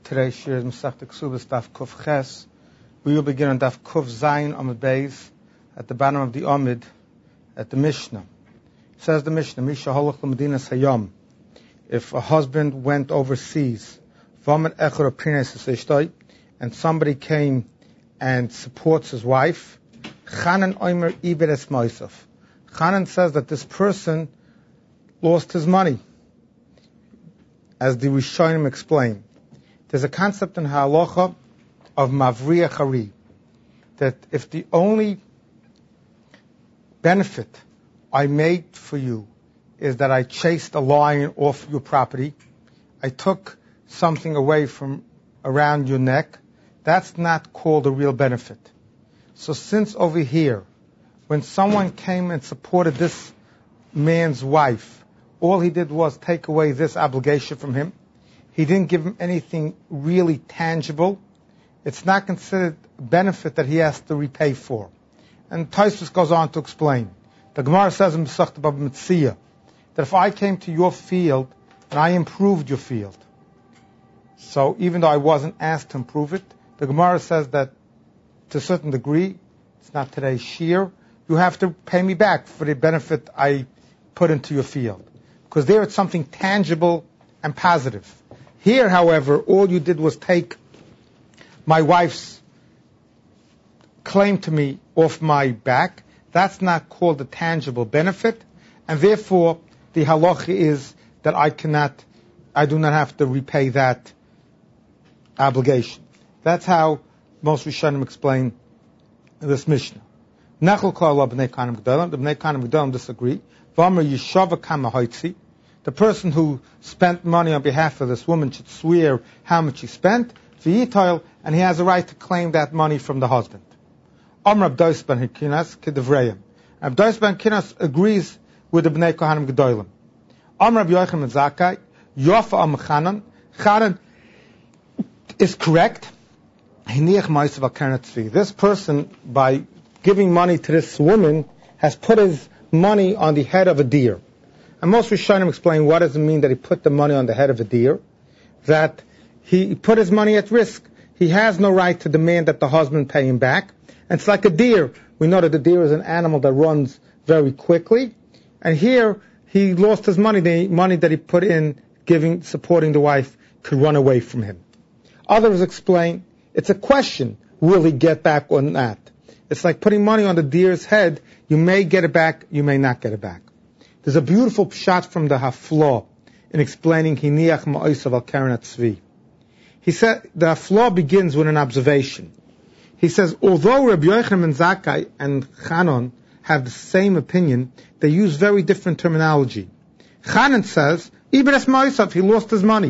Today's shir is Masechta Ksubas Daf Kuf Ches. We will begin on Daf Kuf Zayin Amud Beis at the bottom of the Amud at the Mishnah. It says the Mishnah, Misha Holach L'Medina Sayom. If a husband went overseas, V'amet Echor Aprines Esishtoi, and somebody came and supports his wife, Chanan Omer Ibed Es Moisef. Chanan says that this person lost his money, as the Rishonim explain. There's a concept in Halacha of Mavriya Hari, that if the only benefit I made for you is that I chased a lion off your property, I took something away from around your neck, that's not called a real benefit. So since over here, when someone came and supported this man's wife, all he did was take away this obligation from him, he didn't give him anything really tangible, it's not considered a benefit that he has to repay for. And Tosfos goes on to explain. The Gemara says in Masechta Bava Metzia that if I came to your field and I improved your field, so even though I wasn't asked to improve it, the Gemara says that to a certain degree, it's not today's shir, you have to pay me back for the benefit I put into your field. Because there it's something tangible and positive. Here, however, all you did was take my wife's claim to me off my back. That's not called a tangible benefit, and therefore the halacha is that I do not have to repay that obligation. That's how most Rishonim explain this Mishnah. Nechol kol b'nei kanim g'dolim. The b'nei kanim g'dolim disagree. V'amar yishava kama hoitzi. The person who spent money on behalf of this woman should swear how much he spent, v'yitoil, and he has a right to claim that money from the husband. Amr Abdos ben Hikinas kedevreim. Abdos ben Hikinas agrees with the Bnei Kohanim Gedolim. Amr Rabbi Yochanan ben Zakkai, Yofa am Chanan. Chanan is correct. This person, by giving money to this woman, has put his money on the head of a deer. And most Rishonim explain what does it mean that he put the money on the head of a deer? That he put his money at risk. He has no right to demand that the husband pay him back. And it's like a deer. We know that the deer is an animal that runs very quickly. And here, he lost his money. The money that he put in supporting the wife could run away from him. Others explain, it's a question, will he get back or not? It's like putting money on the deer's head. You may get it back, you may not get it back. There's a beautiful pshat from the Haflah in explaining Hiniach Ma'osav al Keren Tzvi. He said the Haflah begins with an observation. He says, although Rabbi Yochanan ben Zakkai and Chanan have the same opinion, they use very different terminology. Chanan says, Ibres Ma'osav, he lost his money.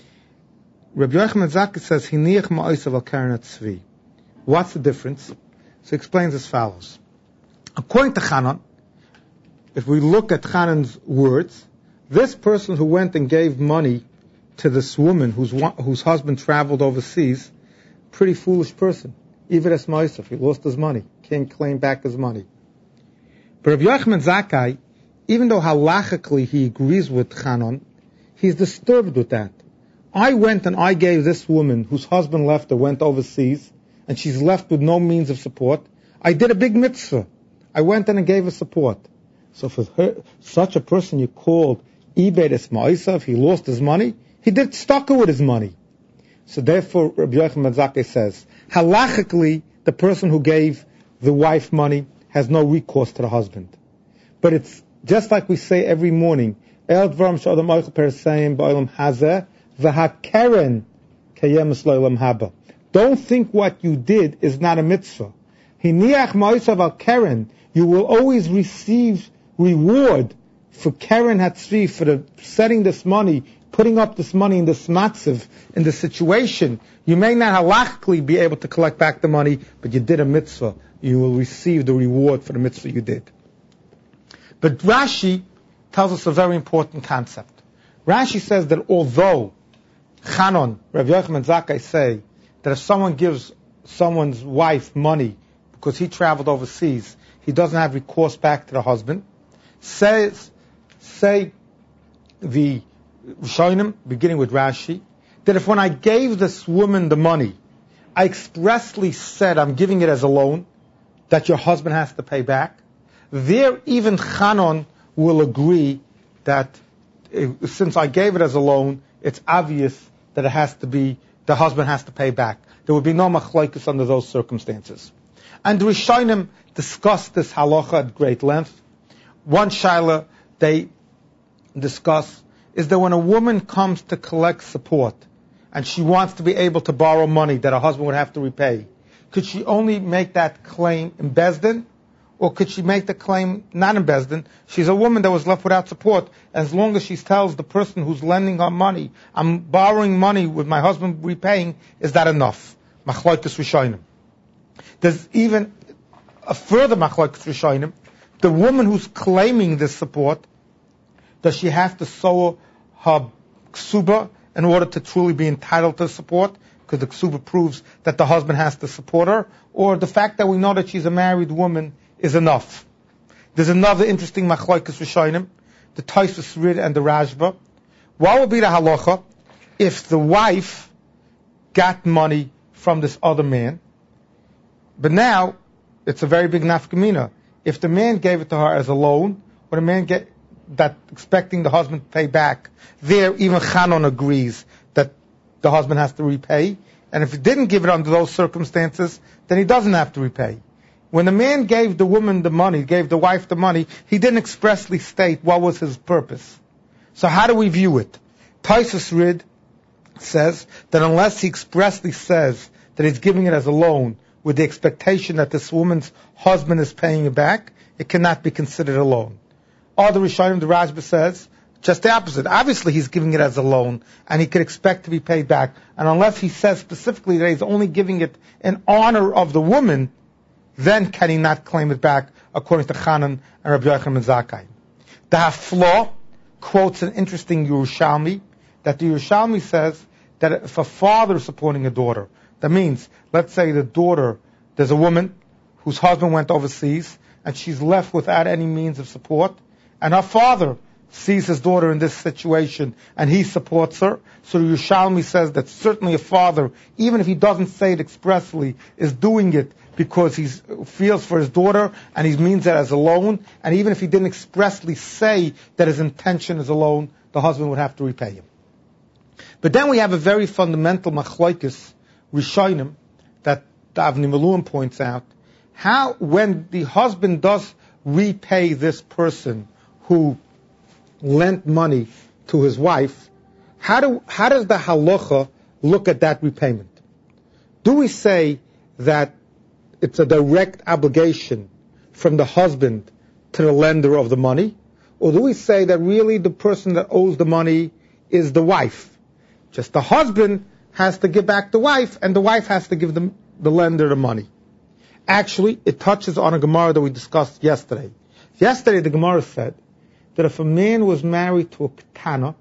Rabbi Yochanan ben Zakkai says, Hiniach Ma'osav al Keren Tzvi. What's the difference? So he explains as follows. According to Chanan, if we look at Chanan's words, this person who went and gave money to this woman whose husband traveled overseas, pretty foolish person. Even as Moisef, he lost his money, can't claim back his money. But Rabbi Yochanan Zakkai, even though halachically he agrees with Chanan, he's disturbed with that. I went and I gave this woman whose husband left her, went overseas, and she's left with no means of support. I did a big mitzvah. I went in and gave her support. So for her, such a person you called Ibed Es Ma'osav, he lost his money, he did tzedakah with his money. So therefore, Rabbi Yochanan ben Zakkai says, halachically, the person who gave the wife money has no recourse to the husband. But it's just like we say every morning, El Dvarim Sh'adam Oichel Perseim Ba'olam Hazeh V'Hakeren Kayem L'Olam Haba. Don't think what you did is not a mitzvah. Hiniach Ma'osav al Keren, you will always receive reward for Keren Hatzvi, for the setting this money, putting up this money in this matziv, in this situation. You may not halachically be able to collect back the money, but you did a mitzvah. You will receive the reward for the mitzvah you did. But Rashi tells us a very important concept. Rashi says that although Chanan, Rabbi Yochanan Zakkai say that if someone gives someone's wife money because he traveled overseas, he doesn't have recourse back to the husband, say the Rishonim, beginning with Rashi, that if when I gave this woman the money, I expressly said I'm giving it as a loan, that your husband has to pay back, there even Chanon will agree that since I gave it as a loan, it's obvious that the husband has to pay back. There would be no machlokes under those circumstances. And the Rishonim discussed this halacha at great length. One shaila they discuss is that when a woman comes to collect support and she wants to be able to borrow money that her husband would have to repay, could she only make that claim in Beis Din, or could she make the claim not in Beis Din? She's a woman that was left without support. As long as she tells the person who's lending her money, I'm borrowing money with my husband repaying, is that enough? Machlokes Rishonim. There's even a further machlokes Rishonim. The woman who's claiming this support, does she have to sow her ksuba in order to truly be entitled to support? Because the ksuba proves that the husband has to support her. Or the fact that we know that she's a married woman is enough. There's another interesting machlokes Rishonim, the Tosfos Rid and the Rashba. What would be the halacha if the wife got money from this other man, but now it's a very big nafkamina. If the man gave it to her as a loan, or the man expecting the husband to pay back, there even Chanon agrees that the husband has to repay. And if he didn't give it under those circumstances, then he doesn't have to repay. When the man gave the woman the money, gave the wife the money, he didn't expressly state what was his purpose. So how do we view it? Tosfos Rid says that unless he expressly says that he's giving it as a loan with the expectation that this woman's husband is paying it back, it cannot be considered a loan. Other Rishonim, the Rashba says, just the opposite. Obviously he's giving it as a loan, and he could expect to be paid back. And unless he says specifically that he's only giving it in honor of the woman, then can he not claim it back, according to Chanan and Rabbi Yochanan Zakkai. The Haflah quotes an interesting Yerushalmi, that the Yerushalmi says that if a father is supporting a daughter, that means, let's say there's a woman whose husband went overseas, and she's left without any means of support, and her father sees his daughter in this situation, and he supports her. So the Yerushalmi says that certainly a father, even if he doesn't say it expressly, is doing it because he feels for his daughter, and he means that as a loan, and even if he didn't expressly say that his intention is a loan, the husband would have to repay him. But then we have a very fundamental machlokes Rishonim that Avni Malum points out. How, when the husband does repay this person who lent money to his wife, how does the halacha look at that repayment? Do we say that it's a direct obligation from the husband to the lender of the money? Or do we say that really the person that owes the money is the wife? Just the husband has to give back the wife, and the wife has to give the lender the money. Actually, it touches on a Gemara that we discussed yesterday. Yesterday, the Gemara said that if a man was married to a ketana,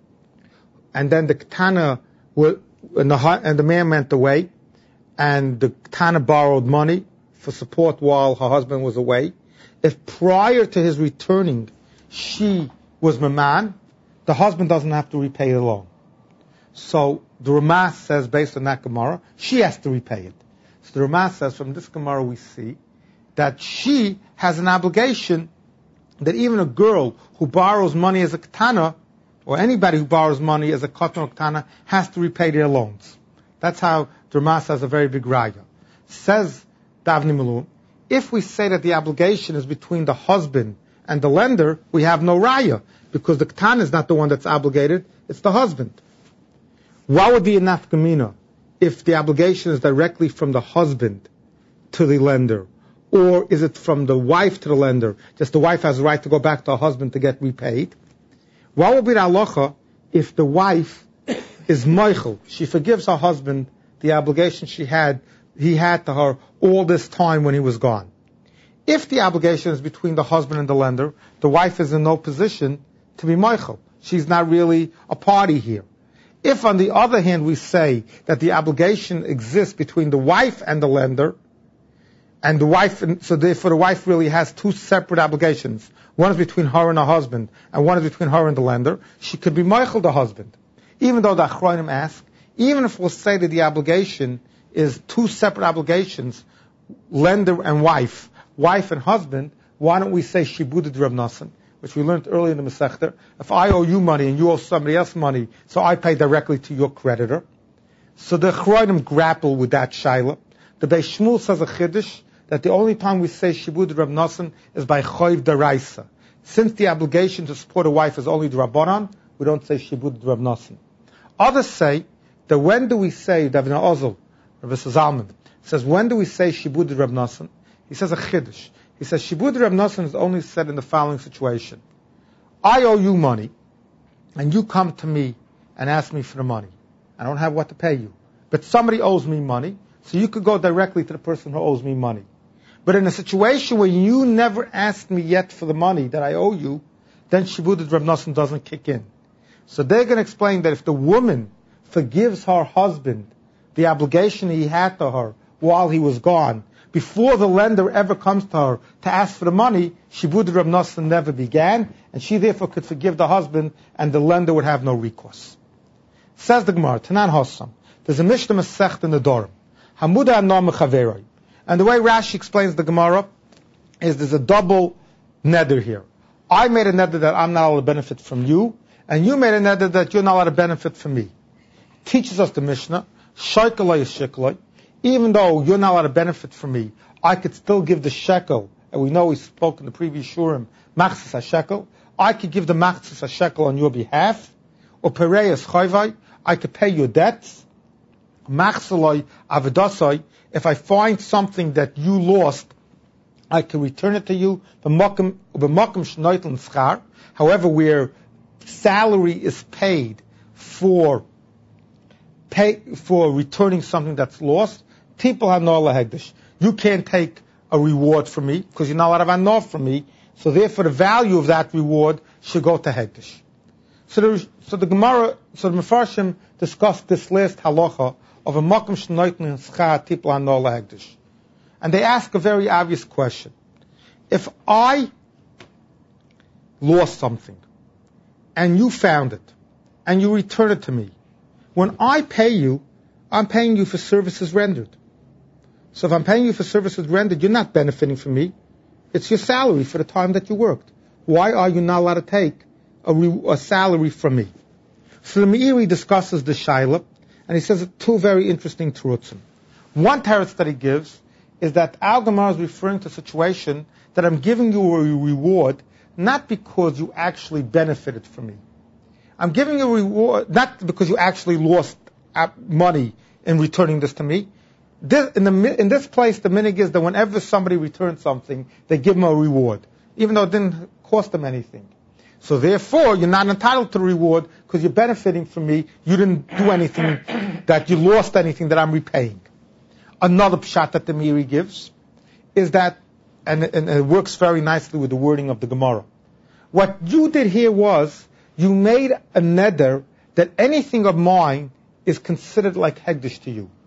and then the ketana and the man went away, and the ketana borrowed money for support while her husband was away, if prior to his returning she was maman, the husband doesn't have to repay the loan. So the Ramah says, based on that Gemara, she has to repay it. So the Ramah says, from this Gemara we see that she has an obligation that even a girl who borrows money as a ketana, or anybody who borrows money as a katan or ketana, has to repay their loans. That's how the Ramah says a very big raya. Says Avni Malum, if we say that the obligation is between the husband and the lender, we have no raya, because the ketana is not the one that's obligated, it's the husband. What would be a nafkamina if the obligation is directly from the husband to the lender? Or is it from the wife to the lender? Just the wife has the right to go back to her husband to get repaid. What would be the halacha if the wife is moichel? She forgives her husband the obligation he had to her all this time when he was gone. If the obligation is between the husband and the lender, the wife is in no position to be moichel. She's not really a party here. If, on the other hand, we say that the obligation exists between the wife and the lender, and the wife, so therefore the wife really has two separate obligations. One is between her and her husband, and one is between her and the lender. She could be moichel the husband. Even though the Achronim ask, even if we'll say that the obligation is two separate obligations, lender and wife and husband, why don't we say Shibud Reb Nosson, which we learned earlier in the Masechta? If I owe you money and you owe somebody else money, so I pay directly to your creditor. So the Chroinim grapple with that shaila. The Beis Shmuel says a chiddush that the only time we say Shibud Reb Nosson is by Choiv Daraisa. Since the obligation to support a wife is only Drabanan, we don't say Shibud Reb Nosson. Others say that when do we say, David Ozel, Rabbi Zalman, says, when do we say Shibud Reb Nosson? He says a chiddush. He says Shibud Reb Nosson is only said in the following situation. I owe you money, and you come to me and ask me for the money. I don't have what to pay you. But somebody owes me money, so you could go directly to the person who owes me money. But in a situation where you never asked me yet for the money that I owe you, then Shibud Reb Nosson doesn't kick in. So they're going to explain that if the woman forgives her husband the obligation he had to her while he was gone, before the lender ever comes to her to ask for the money, Shibud Reb Nosson never began, and she therefore could forgive the husband, and the lender would have no recourse. Says the Gemara, Tanan Hossam, there's a Mishnah Masech in the Dorim, Hamuda Anam Chaveroi. And the way Rashi explains the Gemara is there's a double neder here. I made a neder that I'm not allowed to benefit from you, and you made a neder that you're not allowed to benefit from me. Teaches us the Mishnah, Shaikaloi is Shikaloi. Even though you're not allowed to benefit from me, I could still give the shekel, and we know we spoke in the previous shurim, machzis ha-shekel. I could give the machzis ha-shekel on your behalf, or pereyas chayvai, I could pay your debts. Machzaloi avedasai, if I find something that you lost, I can return it to you. However, where salary is paid for returning something that's lost, people have no lahegdish. You can't take a reward from me because you're not allowed to have anor from me. So therefore, the value of that reward should go to hegdish. So the Mefarshim discussed this last halacha of a makom shnoitn schar people anor lahegdish, and they ask a very obvious question: if I lost something and you found it and you return it to me, when I pay you, I'm paying you for services rendered. So if I'm paying you for services rendered, you're not benefiting from me. It's your salary for the time that you worked. Why are you not allowed to take a salary from me? So the Meiri discusses the Shaila, and he says two very interesting terutzim. One teretz that he gives is that Al Gemara is referring to a situation that I'm giving you a reward not because you actually benefited from me. I'm giving you a reward not because you actually lost money in returning this to me. In this place, the minig is that whenever somebody returns something, they give them a reward, even though it didn't cost them anything. So therefore, you're not entitled to the reward because you're benefiting from me. You didn't do anything that you lost anything that I'm repaying. Another pshat that the Meiri gives is that, and it works very nicely with the wording of the Gemara. What you did here was you made a neder that anything of mine is considered like hegdish to you.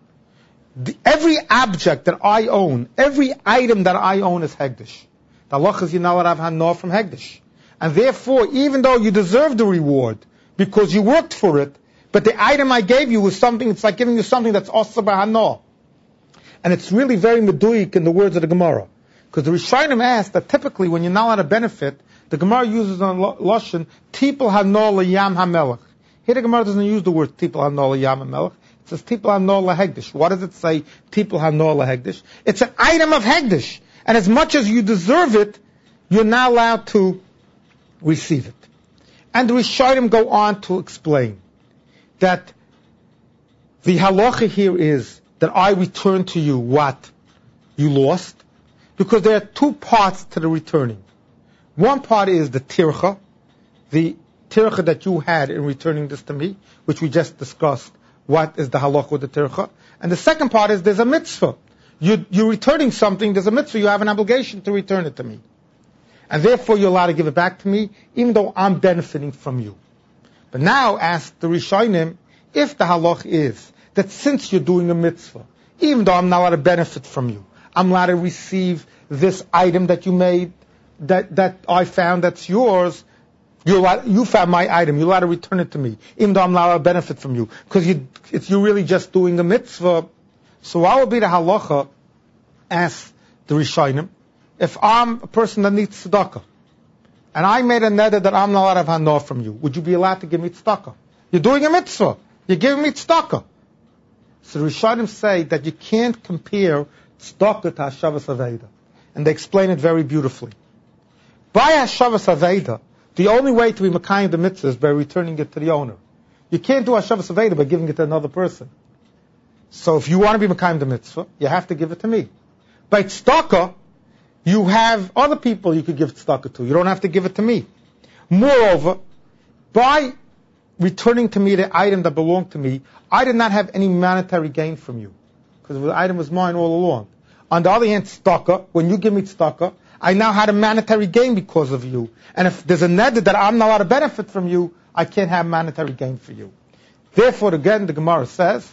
Every object that I own, every item that I own is hegdish. The halach is you're not allowed to have hanor from hegdish. And therefore, even though you deserve the reward because you worked for it, but the item I gave you was something, it's like giving you something that's also by hanor. And it's really very meduyik in the words of the Gemara. Because the Rishonim asked that typically when you're not allowed to benefit, the Gemara uses on Lashon, tipul hanor liyam hamelech. Here the Gemara doesn't use the word tipul hanor liyam hamelech. It says tipul hanor lahegdish. What does it say, tipul hanor lahegdish? It's an item of hegdish. And as much as you deserve it, you're not allowed to receive it. And the Rishonim go on to explain that the halacha here is that I return to you what you lost, because there are two parts to the returning. One part is the tircha that you had in returning this to me, which we just discussed. What is the halacha with the tircha? And the second part is there's a mitzvah. You're returning something, there's a mitzvah, you have an obligation to return it to me. And therefore you're allowed to give it back to me, even though I'm benefiting from you. But now ask the Rishonim, if the halach is that since you're doing a mitzvah, even though I'm not allowed to benefit from you, I'm allowed to receive this item that you made, that I found that's yours, You found my item. You're allowed to return it to me, even though I'm not allowed to benefit from you, because you're really just doing a mitzvah. So what would be the halacha? Ask the Rishonim. If I'm a person that needs tzedakah, and I made a neder that I'm not allowed to have hanor from you, would you be allowed to give me tzedakah? You're doing a mitzvah. You're giving me tzedakah. So the Rishonim say that you can't compare tzedakah to hashavas aveda, and they explain it very beautifully. By hashavas aveda, the only way to be makayim the mitzvah is by returning it to the owner. You can't do hashavas aveda by giving it to another person. So if you want to be makayim the mitzvah, you have to give it to me. By tzedakah, you have other people you could give tzedakah to. You don't have to give it to me. Moreover, by returning to me the item that belonged to me, I did not have any monetary gain from you, because the item was mine all along. On the other hand, tzedakah, when you give me tzedakah, I now had a monetary gain because of you. And if there's a neder that I'm not allowed to benefit from you, I can't have monetary gain for you. Therefore, again, the Gemara says,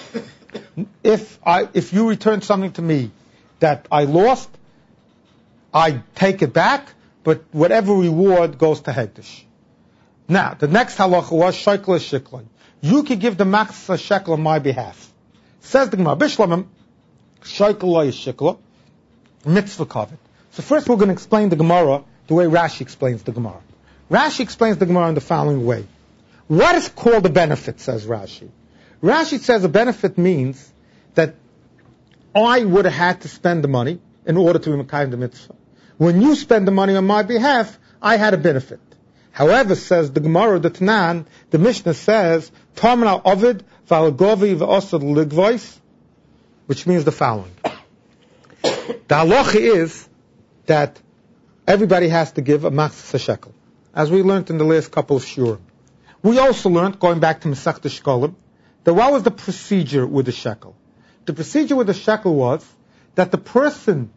if you return something to me that I lost, I take it back, but whatever reward goes to Hekdesh. Now, the next halacha was shekel shiklon. You could give the max shekel on my behalf. Says the Gemara, Bishlamim, shekel shikla, mitzvah kavod. So first we're going to explain the Gemara the way Rashi explains the Gemara. Rashi explains the Gemara in the following way. What is called a benefit, says Rashi? Rashi says a benefit means that I would have had to spend the money in order to be makayim the mitzvah. When you spend the money on my behalf, I had a benefit. However, says the Gemara, the Tanan, the Mishnah says, Taman al Ovid v'alagovi v'osad ligvois, which means the following. The halacha is that everybody has to give a machzah shekel, as we learned in the last couple of shurim. We also learned, going back to Masechta Shkolim, that what was the procedure with the shekel? The procedure with the shekel was that the person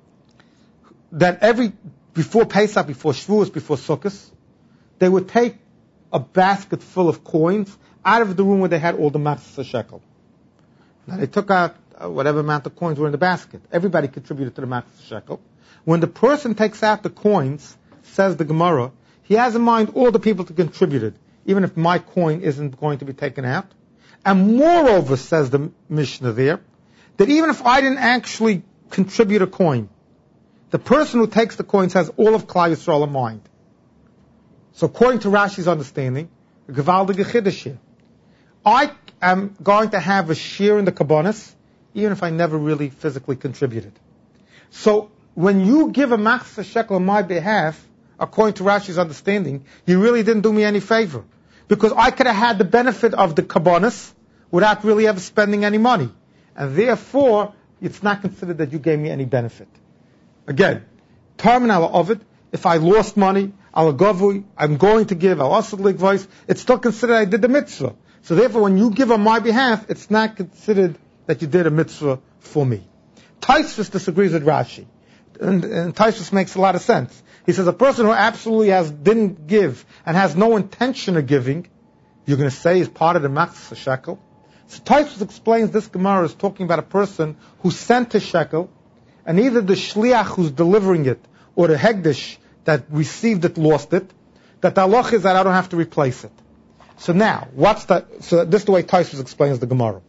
before Pesach, before Shavuos, before Sukkot, they would take a basket full of coins out of the room where they had all the machzah shekel. Now they took out whatever amount of coins were in the basket. Everybody contributed to the machzah shekel. When the person takes out the coins, says the Gemara, he has in mind all the people who contributed, even if my coin isn't going to be taken out. And moreover, says the Mishnah there, that even if I didn't actually contribute a coin, the person who takes the coins has all of Klal Yisrael in mind. So according to Rashi's understanding, Gevaldige Chiddush here, I am going to have a share in the Kabbanis, even if I never really physically contributed. So when you give a machzah shekel on my behalf, according to Rashi's understanding, you really didn't do me any favor. Because I could have had the benefit of the Kabbanis without really ever spending any money. And therefore, it's not considered that you gave me any benefit. Again, terminal of it, if I lost money, I'm going to give, it's still considered I did the mitzvah. So therefore, when you give on my behalf, it's not considered that you did a mitzvah for me. Taisvus disagrees with Rashi. And Taisvus makes a lot of sense. He says a person who absolutely didn't give and has no intention of giving, you're going to say is part of the machzah shekel. So Taisvus explains this Gemara is talking about a person who sent a shekel, and either the shliach who's delivering it or the hegdish that received it lost it, that the halach is that I don't have to replace it. So now, so this is the way Taisvus explains the Gemara.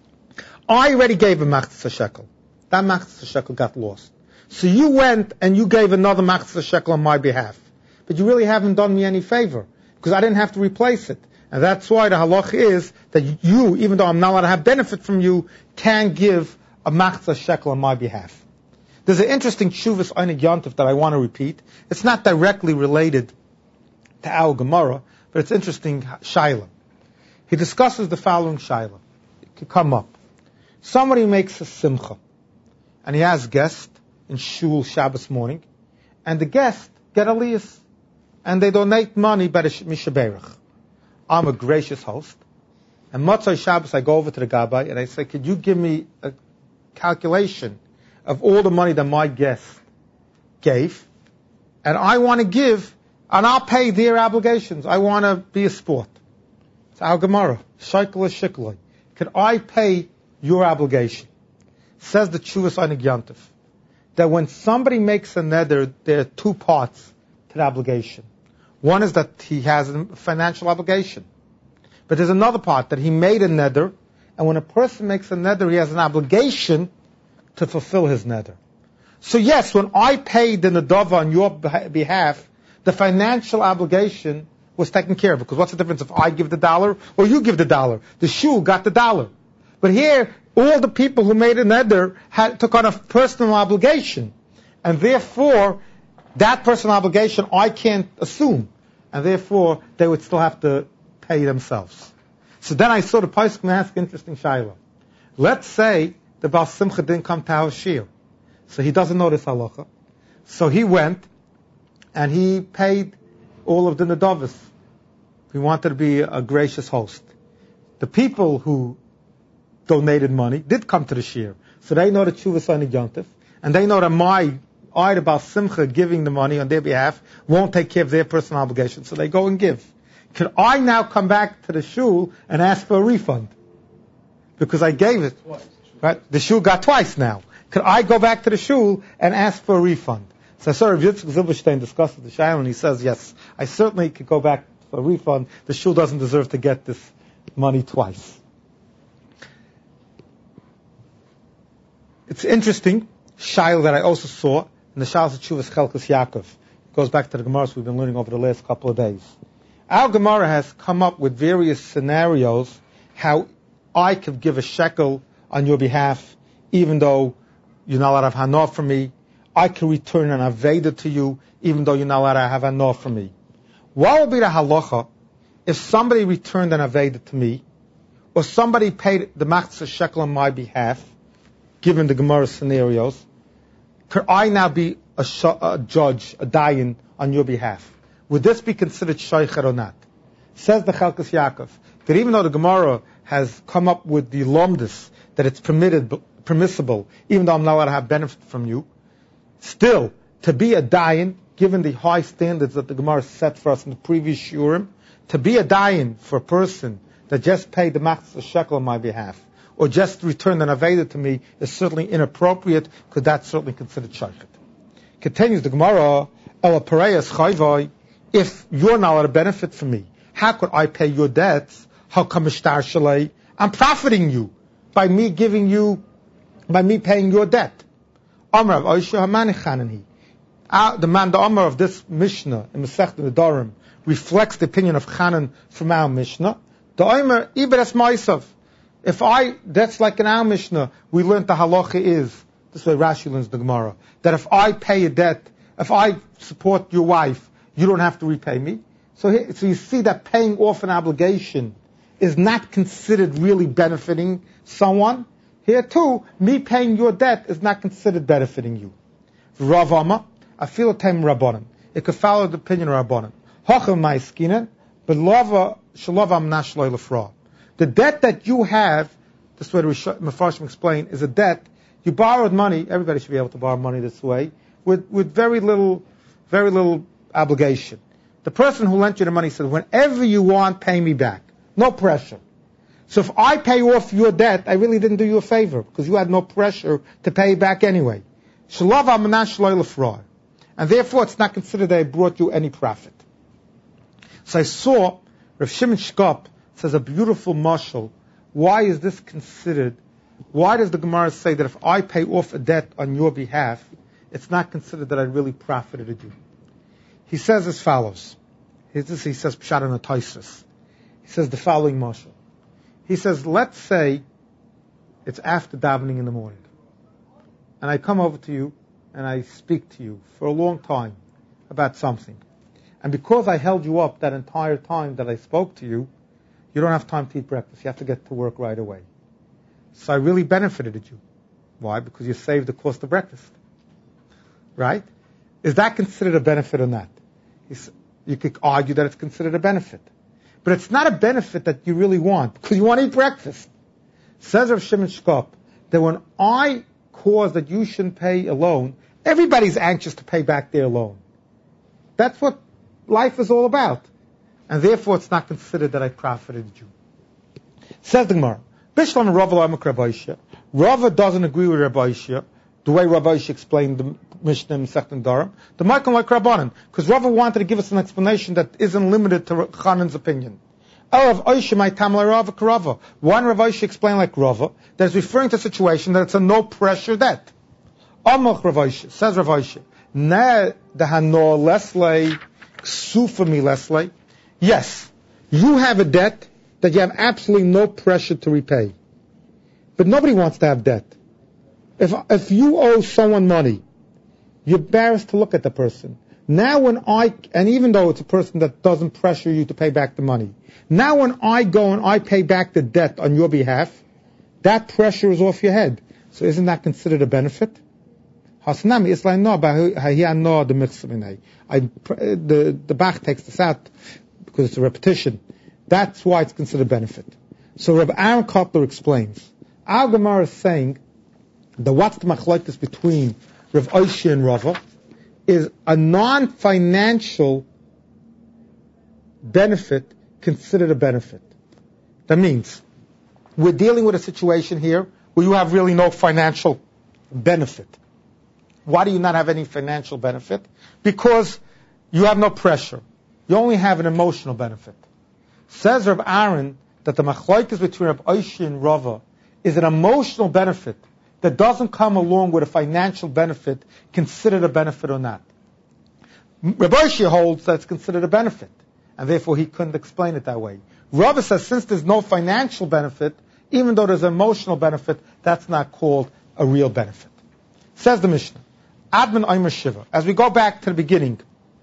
I already gave a machzah shekel. That machzah shekel got lost. So you went and you gave another machzah shekel on my behalf. But you really haven't done me any favor, because I didn't have to replace it. And that's why the halach is that you, even though I'm not allowed to have benefit from you, can give a machzah shekel on my behalf. There's an interesting Shuvas Einig Yontif that I want to repeat. It's not directly related to our Gemara, but it's interesting Shaila. He discusses the following Shaila. It could come up. Somebody makes a simcha, and he has guests in Shul Shabbos morning, and the guests get aliyas, and they donate money by the Mishaberach. I'm a gracious host, and Motzai Shabbos I go over to the Gabbai, and I say, could you give me a calculation of all the money that my guest gave, and I want to give, and I'll pay their obligations. I want to be a sport. It's our Gemara. Shekel shikloi. Could I pay your obligation? Says the Chuvas Einig Yontif, that when somebody makes a neder, there are two parts to the obligation. One is that he has a financial obligation. But there's another part, that he made a neder, and when a person makes a neder, he has an obligation to fulfill his neder. So yes, when I paid the nedava on your behalf, the financial obligation was taken care of. Because what's the difference if I give the dollar or you give the dollar? The shul got the dollar. But here, all the people who made a neder took on a personal obligation. And therefore, that personal obligation I can't assume. And therefore, they would still have to pay themselves. So then I saw the Poskim ask interesting shayla. Let's say the Baal Simcha didn't come to our shir. So he doesn't know this halacha. So he went and he paid all of the nedavos. He wanted to be a gracious host. The people who donated money did come to the shir. So they know the Tshuvas on Yontif, and they know that I, the Baal Simcha, giving the money on their behalf, won't take care of their personal obligation. So they go and give. Could I now come back to the shul and ask for a refund? Because I gave it. Twice. Right? The shul got twice now. Could I go back to the shul and ask for a refund? So I saw Rav Yitzchak Zilberstein discuss with the shayla, and he says, yes, I certainly could go back for a refund. The shul doesn't deserve to get this money twice. It's interesting, shayla that I also saw in the Shalos Tshuvas Chelkas Yaakov. It goes back to the Gemaras we've been learning over the last couple of days. Our Gemara has come up with various scenarios how I could give a shekel on your behalf, even though you're not allowed to have hanah from me. I can return an aveda to you, even though you're not allowed to have hanah from me. What would be the halacha if somebody returned an aveda to me, or somebody paid the machzor shekel on my behalf, given the Gemara scenarios? Could I now be a judge, a dayan, on your behalf? Would this be considered shaycher or not? Says the Chelkas Yaakov that even though the Gemara has come up with the lomdus that it's permissible, even though I'm not allowed to have benefit from you, still, to be a dayan, given the high standards that the Gemara set for us in the previous shurim, to be a dayan for a person that just paid the machzor shekel on my behalf, or just returned an aveda to me, is certainly inappropriate, because that's certainly considered shaycher. Continues the Gemara, Ela Pareyas Chayvai, if you're not allowed to benefit from me, how could I pay your debts? How come I'm profiting you by me paying your debt. Amar of Oisha Hamanechanani. The Amar of this Mishnah in Masechet Nedarim reflects the opinion of Chanan from our Mishnah. The Amar Iberes Maisav. That's like in our Mishnah, we learned the halacha is, this way Rashi learns the Gemara, that if I pay a debt, if I support your wife, you don't have to repay me. So you see that paying off an obligation is not considered really benefiting someone. Here too, me paying your debt is not considered benefiting you. Rav Amar, Afilo Tem Rabbanan. It could follow the opinion of Rabbanan. Hacham Ma'askinen, but Lava Shalavam Nashloi Lefra. The debt that you have, this way the Mefarshim explain, is a debt. You borrowed money. Everybody should be able to borrow money this way with very little obligation. The person who lent you the money said, whenever you want, pay me back. No pressure. So if I pay off your debt, I really didn't do you a favor, because you had no pressure to pay back anyway. And therefore it's not considered that I brought you any profit. So I saw Rav Shimon Shkop says a beautiful mashal. Why is this considered? Why does the Gemara say that if I pay off a debt on your behalf, it's not considered that I really profited you? He says as follows. He says Pshat on the Taisus. He says the following mashal. He says, let's say it's after davening in the morning, and I come over to you and I speak to you for a long time about something. And because I held you up that entire time that I spoke to you, you don't have time to eat breakfast. You have to get to work right away. So I really benefited you. Why? Because you saved the cost of breakfast. Right? Is that considered a benefit or not? You could argue that it's considered a benefit. But it's not a benefit that you really want, because you want to eat breakfast. Says Rav Shimon Shkop that when I cause that you shouldn't pay a loan, everybody's anxious to pay back their loan. That's what life is all about. And therefore it's not considered that I profited you. Says the Gemara, Bishlam Rava Lamak Rabbi Ishia. Rava doesn't agree with Rabbi Ishia, the way Rabbi Ishia explained Mishnah in Masechet Nedarim. The Michael like Rabbanan, because Rava wanted to give us an explanation that isn't limited to Chanan's opinion. One Rav Aisha explained like Rava that is referring to a situation that it's a no pressure debt. Amach Rav Aisha, says Rav Aisha, ne dehano leslei ksufami leslei. Yes, you have a debt that you have absolutely no pressure to repay, but nobody wants to have debt. If you owe someone money, you're embarrassed to look at the person. Now and even though it's a person that doesn't pressure you to pay back the money, now when I go and I pay back the debt on your behalf, that pressure is off your head. So isn't that considered a benefit? The Bach takes this out because it's a repetition. That's why it's considered a benefit. So Rabbi Aaron Kotler explains. Our Gemara is saying that what's the machlokes between Rav Aisha and Rava is a non-financial benefit considered a benefit. That means we're dealing with a situation here where you have really no financial benefit. Why do you not have any financial benefit? Because you have no pressure. You only have an emotional benefit. Says Rav Aaron that the machlokes between Rav Aisha and Rava is an emotional benefit that doesn't come along with a financial benefit considered a benefit or not. Rav Aisha holds that it's considered a benefit, and therefore he couldn't explain it that way. Rava says since there's no financial benefit, even though there's an emotional benefit, that's not called a real benefit. Says the Mishnah, Admin Omer Shiva. As we go back to the beginning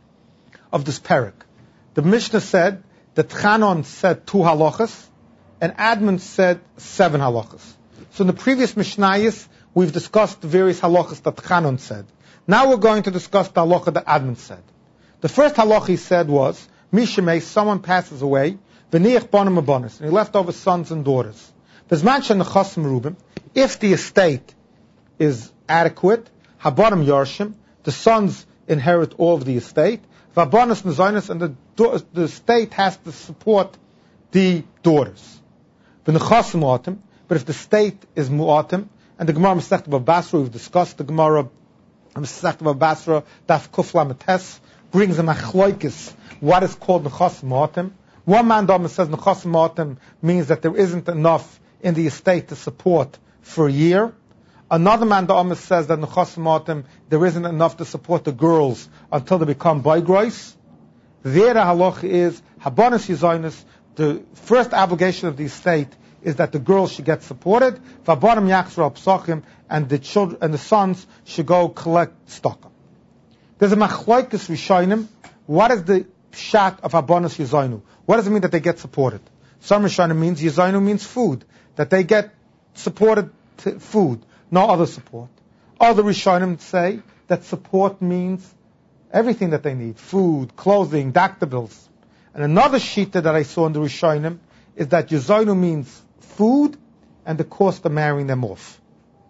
of this parak, the Mishnah said that Chanon said 2 halachas, and Admin said 7 halachas. So in the previous Mishnayos, we've discussed the various halachas that Chanon said. Now we're going to discuss the halacha that Admin said. The first halacha he said was, Mishimei, someone passes away, v'niach bonim abonis, and he left over sons and daughters. B'zman she'nechasim rubim, if the estate is adequate, habonim yarshim, the sons inherit all of the estate, v'abonis mezainis, and the estate has to support the daughters. V'nechasim atim, but if the state is mu'atim, and the Gemara Masechet Bava Basra, we've discussed the Gemara Masechet Bava Basra, Daf Kuf Lamed Tes, brings a machlokes, what is called nechasim mu'atim. One man says nechasim mu'atim means that there isn't enough in the estate to support for a year. Another man says that nechasim mu'atim, there isn't enough to support the girls until they become boygros. There the halacha is, habonis yizoinus, the first obligation of the estate is that the girls should get supported. V'abonim yachzor psachim, and the children and the sons should go collect stock. There's a machlokes rishonim. What is the pshat of habonos yizainu? What does it mean that they get supported? Some rishonim means yizainu means food, that they get supported to food, no other support. Other rishonim say that support means everything that they need: food, clothing, doctor bills. And another shita that I saw in the rishonim is that yizainu means food and the cost of marrying them off.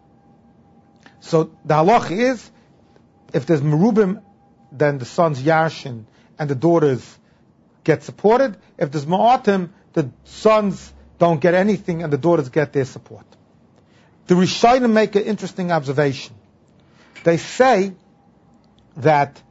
So the halach is, if there's merubim, then the sons yarshin and the daughters get supported. If there's ma'atim, the sons don't get anything and the daughters get their support. The Rishonim make an interesting observation. They say that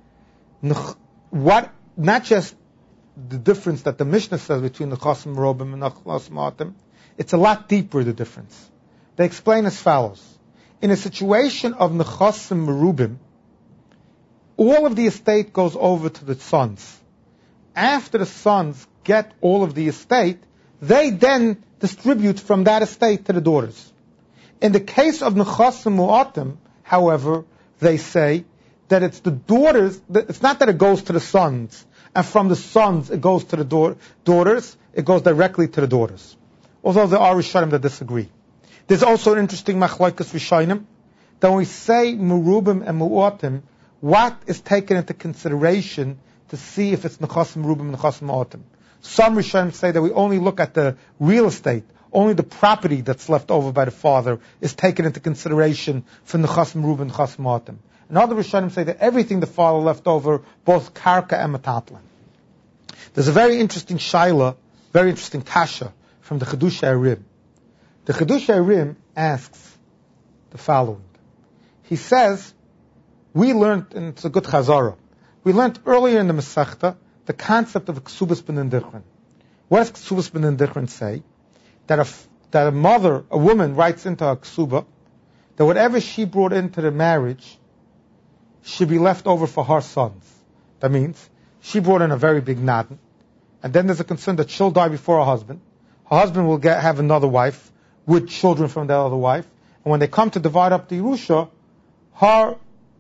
not just the difference that the Mishnah says between the Nechasim Merubim and the Nechasim Ma'atim, it's a lot deeper, the difference. They explain as follows. In a situation of Nechasim Merubim, all of the estate goes over to the sons. After the sons get all of the estate, they then distribute from that estate to the daughters. In the case of Nechasim Mu'atim, however, they say that it's the daughters, it's not that it goes to the sons, and from the sons it goes to the daughters, it goes directly to the daughters. Although there are Rishonim that disagree. There's also an interesting machlokes Rishonim, that when we say Merubim and Mu'atim, what is taken into consideration to see if it's Nechasim Merubim and Nechasim Mu'atim? Some Rishonim say that we only look at the real estate, only the property that's left over by the father is taken into consideration for Nechasim Merubim and Nechasim Mu'atim. And other Rishonim say that everything the father left over, both karka and metatlin. There's a very interesting shaila, very interesting kasha from the Chiddushei HaRim. The Chiddushei HaRim asks the following. He says we learned, and it's a good chazara, we learned earlier in the Masechta the concept of ksubas b'nindichron. What does ksubas b'nindichron say? That a mother, a woman, writes into a ksuba that whatever she brought into the marriage should be left over for her sons. That means she brought in a very big nadan, and then there's a concern that she'll die before her husband. Her husband will have another wife with children from that other wife, and when they come to divide up the Yerusha, the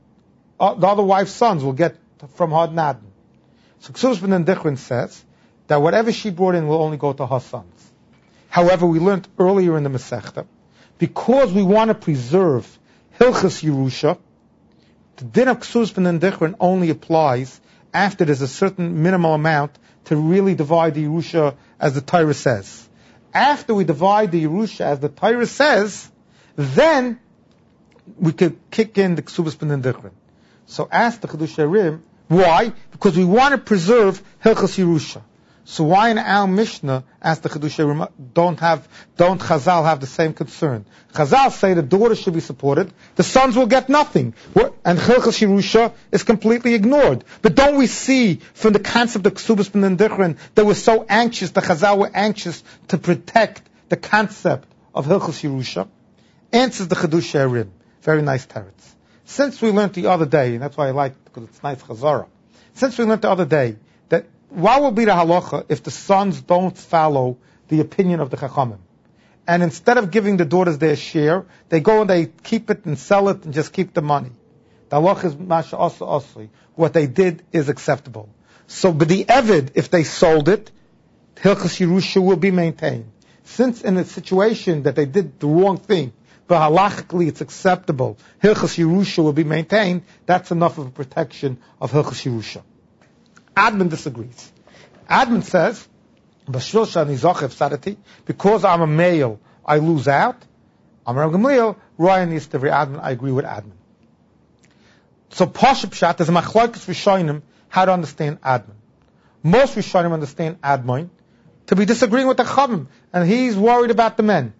other wife's sons will get from her nadan. So Ksubas b'nindichron says that whatever she brought in will only go to her sons. However, we learned earlier in the Masechta, because we want to preserve Hilchas Yerusha, the din of Ksubas b'nindichron only applies after there's a certain minimal amount to really divide the Yerusha as the Torah says. After we divide the Yerusha as the Torah says, then we could kick in the Ksubas b'nindichron. So ask the Chiddushei HaRim, why? Because we want to preserve Hilchas Yerusha. So why in our Mishnah, ask the Chiddushei HaRim, don't Chazal have the same concern? Chazal say the daughter should be supported, the sons will get nothing, and Hilchas Yerusha is completely ignored. But don't we see from the concept of Ksubas b'nindichron that we're so anxious, the Chazal were anxious to protect the concept of Hilchas Yerusha? Answers the Chiddushei HaRim. Very nice teretz. Since we learned the other day, and that's why I like it, because it's nice chazara. Since we learned the other day that what will be the halacha if the sons don't follow the opinion of the chachamim, and instead of giving the daughters their share, they go and they keep it and sell it and just keep the money. The halacha is masha asa asli. What they did is acceptable. So, but the evid, if they sold it, Hilchas Yerusha will be maintained. Since in a situation that they did the wrong thing, but halachically it's acceptable, Hilchas Yerusha will be maintained, that's enough of a protection of Hilchas Yerusha. Admon disagrees. Admon says, because I'm a male, I lose out. Amar Gamliel, Ryan is every Admon, I agree with Admon. So Pashup Pshat, there's a machlokes Rishonim how to understand Admon. Most Rishonim understand Admon to be disagreeing with the Chachamim, and he's worried about the men.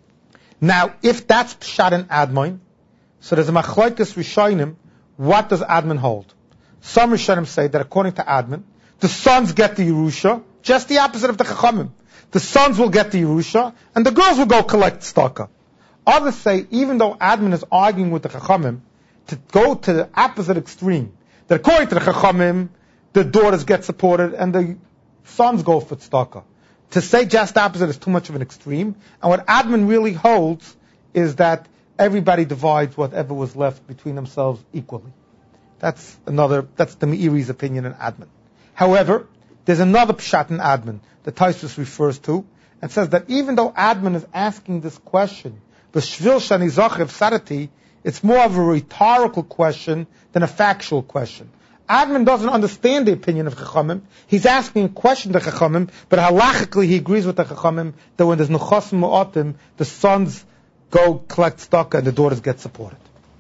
Now, if that's Pshat and Admon, so there's a machlokes Rishonim, what does Admon hold? Some Rishonim say that according to Admon, the sons get the Yerusha, just the opposite of the Chachamim. The sons will get the Yerusha, and the girls will go collect tzedakah. Others say, even though Admon is arguing with the Chachamim, to go to the opposite extreme, that according to the Chachamim, the daughters get supported and the sons go for tzedakah. To say just the opposite is too much of an extreme, and what Admon really holds is that everybody divides whatever was left between themselves equally. That's the Meiri's opinion in Admon. However, there's another pshat in Admon that Tosfos refers to, and says that even though Admon is asking this question, b'shvil shani zachev sarati, it's more of a rhetorical question than a factual question. Admon doesn't understand the opinion of Chachamim. He's asking a question to Chachamim, but halachically he agrees with the Chachamim that when there's nechasim mu'atim, the sons go collect tzedakah and the daughters get supported.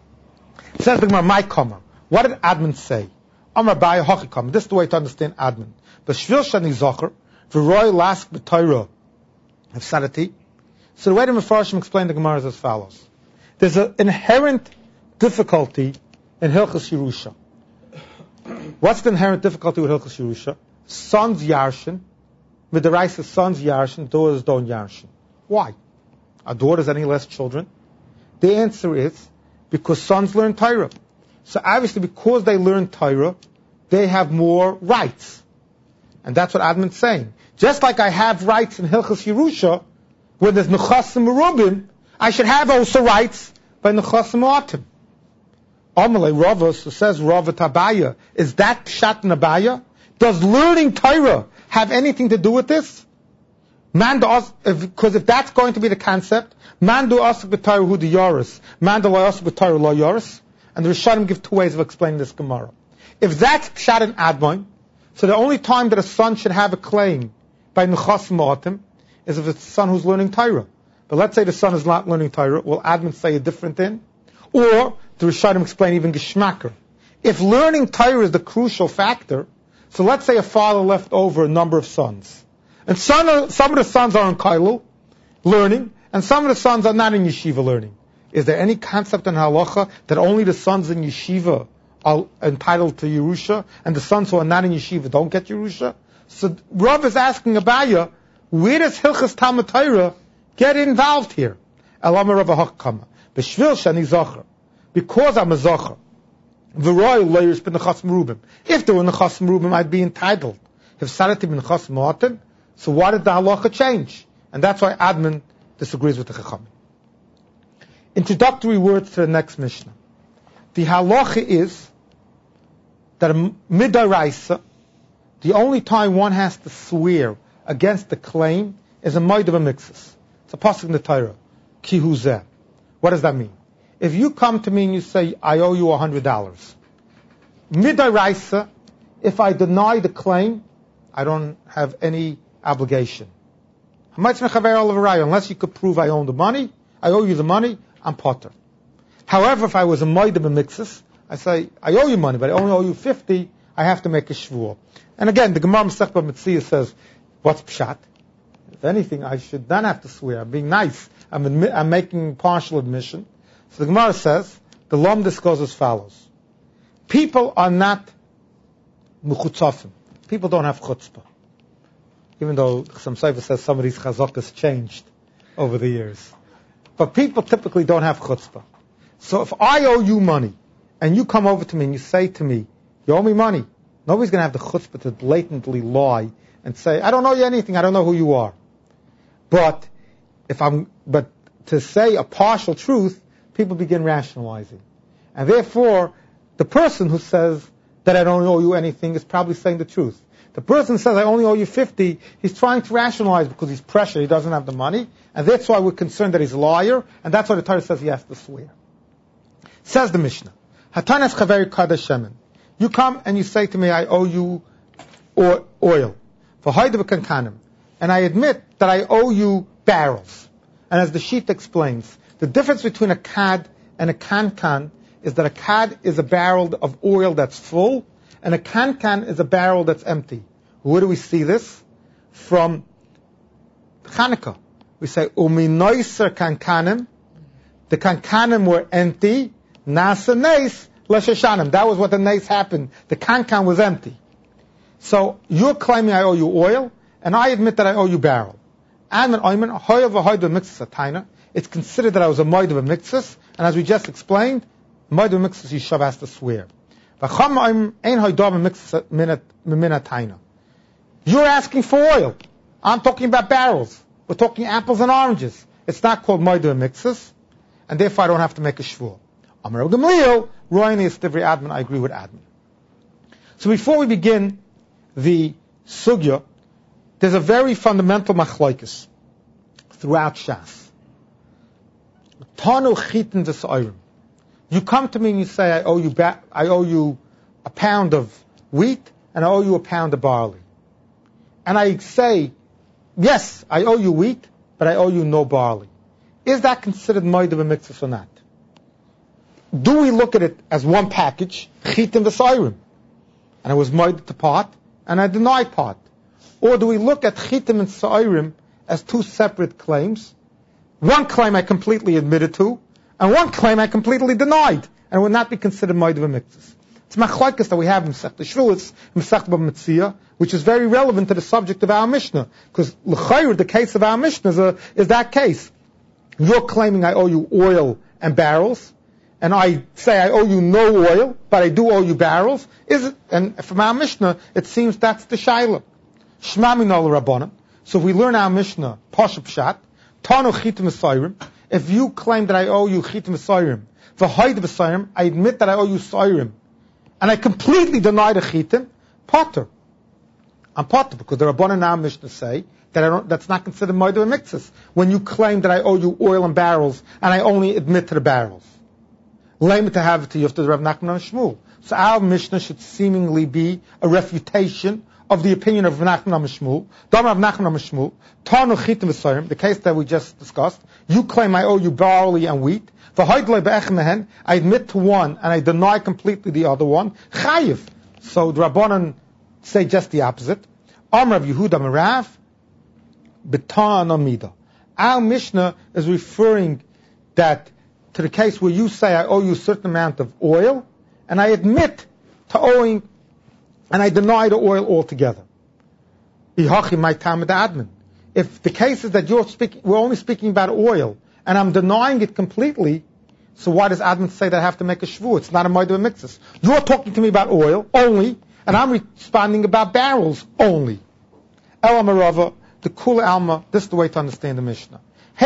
Says the Gemara, my comment. What did Admon say? Amar Baya Hochikam. This is the way to understand Admon. B'shvil shani zacher, v'roi lask b'toira of sarati. So the way the Mefarshim explain the Gemara is as follows. There's an inherent difficulty in Hilchas Yerusha. What's the inherent difficulty with Hilchas Yerusha? Sons yarshin, with the rice of sons yarshin, daughters don't yarshin. Why? Are daughters any less children? The answer is because sons learn Torah. So obviously because they learn Torah, they have more rights. And that's what Admon's saying. Just like I have rights in Hilchas Yerusha, when there's Nechasim Merubim, I should have also rights by Nechasim Mu'atim. Amalei Rava, so says Rava Tabaya, is that Pshat Nabaya? Does learning Torah have anything to do with this? Because if that's going to be the concept, Mandu Asik B'Torah Hu Yoris, Mandu Asik B'Torah Lo Yoris, and the Rishonim give two ways of explaining this Gemara. If that's Pshat and Admon, so the only time that a son should have a claim by Nechas Mu'atim is if it's a son who's learning Torah. But let's say the son is not learning Torah, will Admon say a different thing? Or the Rishonim explain even Geschmacker. If learning Torah is the crucial factor, so let's say a father left over a number of sons. And some of the sons are in Kailul, learning, and some of the sons are not in yeshiva learning. Is there any concept in halacha that only the sons in yeshiva are entitled to Yerusha, and the sons who are not in yeshiva don't get Yerusha. So Rav is asking Abaya, where does Hilchas Talmud Torah get involved here? Elama Rav HaKama. B'shvil shani zacher. Because I'm a zacher. V'roy loyers b'nechas merubim. If there were nechas merubim, I'd be entitled. If sarati b'nechas ma'atim, so why did the halacha change? And that's why Admin disagrees with the Chachamim. Introductory words to the next Mishnah. The halacha is that a midaraisa, the only time one has to swear against the claim is a moed of a mixus. It's a pasuk in the Torah. Ki hu zeh. What does that mean? If you come to me and you say, I owe you $100, midaraisa, if I deny the claim, I don't have any obligation. Unless you could prove I owe you the money, I'm potter. However, if I was a moed of a mixus, I say, I owe you money, but I only owe you 50, I have to make a shvuah. And again, the Gemara Masechta Metzia says, what's pshat? If anything, I should not have to swear. I'm being nice. I'm making partial admission. So the Gemara says, the Lomdus goes as follows. People are not mechutzafim. People don't have chutzpah. Even though some Sefer says some of these chazakas changed over the years. But people typically don't have chutzpah. So if I owe you money, and you come over to me and you say to me, you owe me money, nobody's going to have the chutzpah to blatantly lie and say, I don't owe you anything, I don't know who you are. But to say a partial truth, people begin rationalizing. And therefore, the person who says that I don't owe you anything is probably saying the truth. The person who says I only owe you 50, he's trying to rationalize because he's pressured, he doesn't have the money, and that's why we're concerned that he's a liar, and that's why the Torah says he has to swear. Says the Mishnah, Hatanas Chaveri Kadesh Shemen. You come and you say to me, I owe you oil. And I admit that I owe you barrels. And as the sheet explains, the difference between a kad and a kankan is that a kad is a barrel of oil that's full, and a kankan is a barrel that's empty. Where do we see this? From Chanukah. We say, Uminoiser kankanim. The kankanim were empty. Nasa neis l'shashanim. That was what the neis happened. The kankan was empty. So you're claiming I owe you oil, and I admit that I owe you barrel. It's considered that I was a moed of a mixus, and as we just explained, moed of a mixus Yishav has to swear. You're asking for oil. I'm talking about barrels. We're talking apples and oranges. It's not called moed of a mixus, and therefore I don't have to make a shvuah. Amar Gamliel, Royani is Divri Admin, I agree with Admin. So before we begin the sugya, there's a very fundamental machlokes throughout Shas. Tanu chitin v'sa'orim. You come to me and you say, I owe you a pound of wheat and I owe you a pound of barley. And I say, yes, I owe you wheat, but I owe you no barley. Is that considered moed of a mitzvah or not? Do we look at it as one package, chitin v'sa'orim, and I was moed to part, and I denied part? Or do we look at chitim and sa'irim as two separate claims? One claim I completely admitted to, and one claim I completely denied, and would not be considered moed of a mitzvah. It's machlokes that we have in Masechta Shvuos, Masechta Bava Metzia, which is very relevant to the subject of our Mishnah, because l'chayr, the case of our Mishnah is that case. You're claiming I owe you oil and barrels, and I say I owe you no oil, but I do owe you barrels. Is it? And from our Mishnah, it seems that's the shaila. Shma minol rabbanim. So if we learn our Mishnah, Pasha Pshat, Tanu chitim v'sayrim. If you claim that I owe you chitim v'sayrim, v'hayd v'sayrim, I admit that I owe you sayrim, and I completely deny the chitim, potter. I'm potter because the rabbanim in our Mishnah say that that's not considered moed of a mixus when you claim that I owe you oil and barrels, and I only admit to the barrels. Lame to have it to you after the Rav Nachman Shmuel. So our Mishnah should seemingly be a refutation of the opinion of Rav Nachman Shmuel. Rav Nachman Shmuel, Tanu chitim v'sayrim, the case that we just discussed. You claim I owe you barley and wheat. I admit to one and I deny completely the other one. Chayiv. So the Rabbanan say just the opposite. Amar Rav Yehuda Merav, B'ta'an Amida. Our Mishnah is referring that to the case where you say I owe you a certain amount of oil, and I admit to owing, and I deny the oil altogether. My time with the admin. If the case is that we're only speaking about oil, and I'm denying it completely, so why does admin say that I have to make a shvu? It's not a moed b'miktzas. You're talking to me about oil only, and I'm responding about barrels only. Ela Marava, the Kula Alma, this is the way to understand the Mishnah.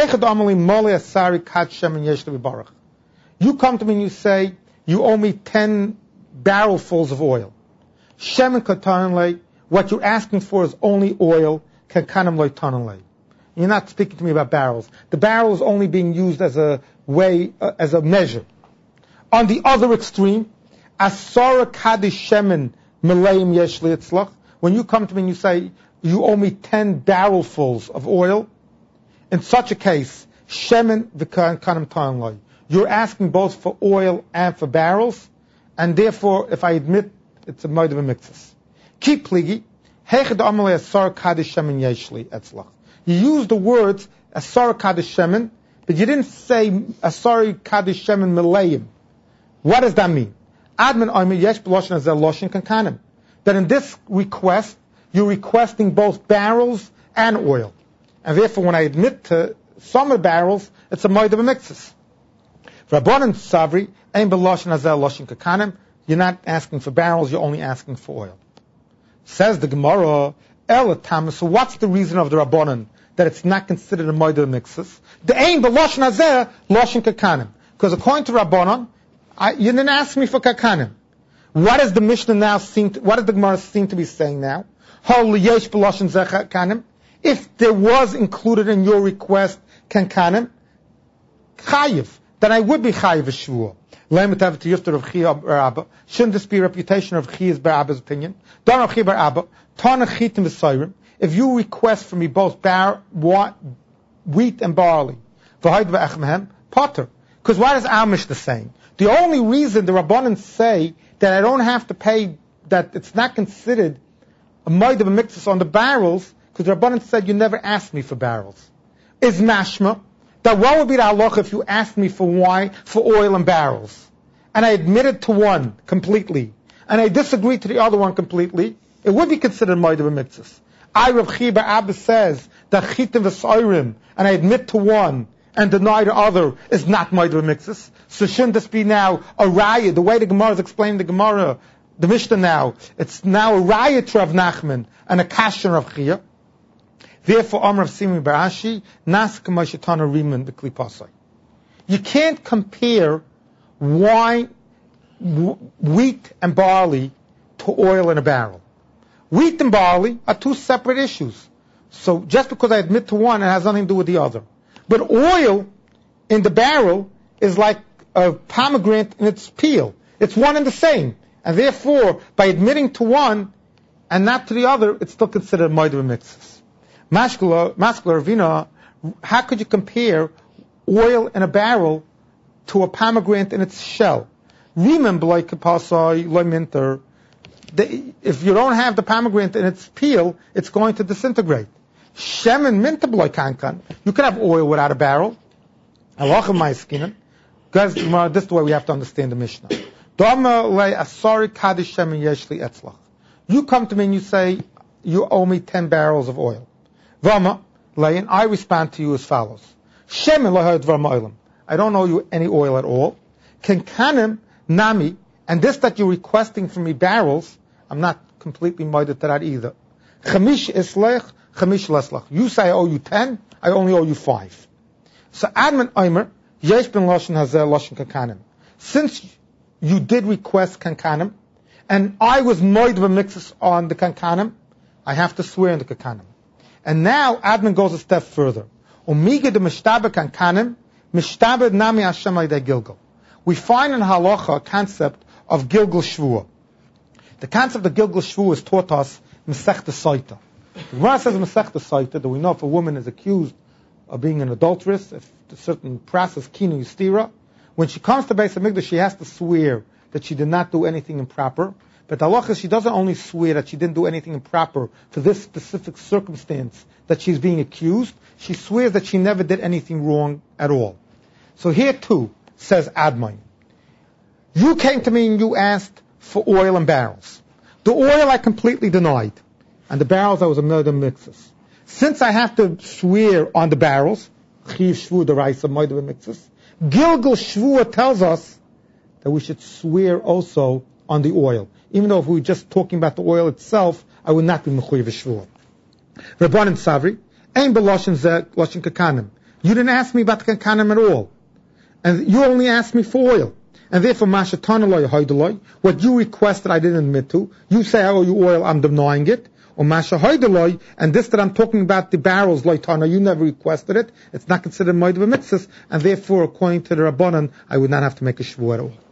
You come to me and you say, you owe me 10 barrelfuls of oil. Shemen katanle, what you're asking for is only oil, kankanim loy tanle. You're not speaking to me about barrels. The barrel is only being used as a way, as a measure. On the other extreme, asara kadish shemen melayim yesh li'etzlach. When you come to me and you say, you owe me 10 barrelfuls of oil, in such a case, shemen v'kankanim tanle. You're asking both for oil and for barrels, and therefore, if I admit, it's a moed b'miktzas. Keep pligi, heichad amalei asar kadish shemen yeshli etzlach. You use the words asar kadish shemen, but you didn't say asar kadish shemen melayim. What does that mean? Admin oimer yesh b'loshen azel loshen kankanim. That in this request, you're requesting both barrels and oil. And therefore, when I admit to some of the barrels, it's a moed b'miktzas. Rabbanan Savri, ein b'loshen azel loshen kankanim. You're not asking for barrels, you're only asking for oil. Says the Gemara, so what's the reason of the Rabbanan that it's not considered a moed b'miktzas? The ein b'loshen hazeh loshen kakanim. Because according to Rabbanan, you didn't ask me for kakanim. What does the Mishnah now what does the Gemara seem to be saying now? Yesh b'loshen zeh kakanim. If there was included in your request kankanim, chayiv, then I would be chayiv a shvuah. Shouldn't this be a reputation of Chiya's Bar Abba's opinion? If you request from me both wheat and barley, potter. Because what is our Mishnah saying? The only reason the Rabbanan say that I don't have to pay, that it's not considered a moed b'miktzas on the barrels, because the Rabbanan said you never asked me for barrels, is mashma. That what would be the halacha if you asked me for wine, for oil and barrels, and I admitted to one completely, and I disagreed to the other one completely, it would be considered moed b'miktzas. Rav Chiya bar Abba says that chitim v'soirim, and I admit to one and deny the other, is not moed b'miktzas. So shouldn't this be now a raya? The way the Gemara is explaining the Gemara, the Mishnah now, it's now a raya to Rav Nachman and a kasher of Chiya. Therefore, Amar of Simi Barashi, Nas Kamashatana Riman the Klipasai. You can't compare wine, wheat and barley to oil in a barrel. Wheat and barley are two separate issues. So just because I admit to one, it has nothing to do with the other. But oil in the barrel is like a pomegranate in its peel. It's one and the same. And therefore, by admitting to one and not to the other, it's still considered moed b'miktzas. Maskula Ravina, how could you compare oil in a barrel to a pomegranate in its shell? Rimen b'loy kapasai loy minter. If you don't have the pomegranate in its peel, it's going to disintegrate. Shemen minter b'loy kankan. You can have oil without a barrel. Halacha ma'askinan. Guys, this is the way we have to understand the Mishnah. Dama le asari kadish shemen yeshli etzlach. You come to me and you say, you owe me 10 barrels of oil. Vama, Lein, I respond to you as follows. Shemen lahad vama oilam. I don't owe you any oil at all. Kenkanim nami, and this that you're requesting from me barrels, I'm not completely moed to that either. Chamish islech, chamish leslach. You say I owe you 10, I only owe you 5. So Admin Omer, yesh ben loshen hazeh loshen kankanim. Since you did request kankanim, and I was moed b'miktzas on the kankanim, I have to swear in the kankanim. And now Admin goes a step further. Umiga de mishtabed kankanim, mishtabed nami Hashem aydei Gilgal. We find in halacha a concept of Gilgal Shvuah. The concept of Gilgal Shvuah is taught us Masechta Saita. The Gemara says Masechta Saita that we know if a woman is accused of being an adulteress, if a certain process kinu yistira, when she comes to Beis Hamikdash, she has to swear that she did not do anything improper. But the halacha is she doesn't only swear that she didn't do anything improper for this specific circumstance that she's being accused, she swears that she never did anything wrong at all. So here too, says Admon, You came to me and you asked for oil and barrels. The oil I completely denied, and the barrels I was a million mixes. Since I have to swear on the barrels, Chiv Shvu D'Oraisa Moedim Mixes, Gilgal Shvua tells us that we should swear also on the oil. Even though if we were just talking about the oil itself, I would not be Mechuyev Shvua. Rabbanan Savri, Ein B'Loshen Zeh Loshen Kakanim. You didn't ask me about the Kakanim at all. And you only asked me for oil. And therefore, Masha Tanaloi Hoidaloi, what you requested I didn't admit to. You say I owe you oil, I'm denying it. Or Masha Hoidaloi, and this that I'm talking about the barrels, Loitana, you never requested it. It's not considered Moed B'Mitzvahs, and therefore, according to the Rabbanan, I would not have to make a Shvu at all.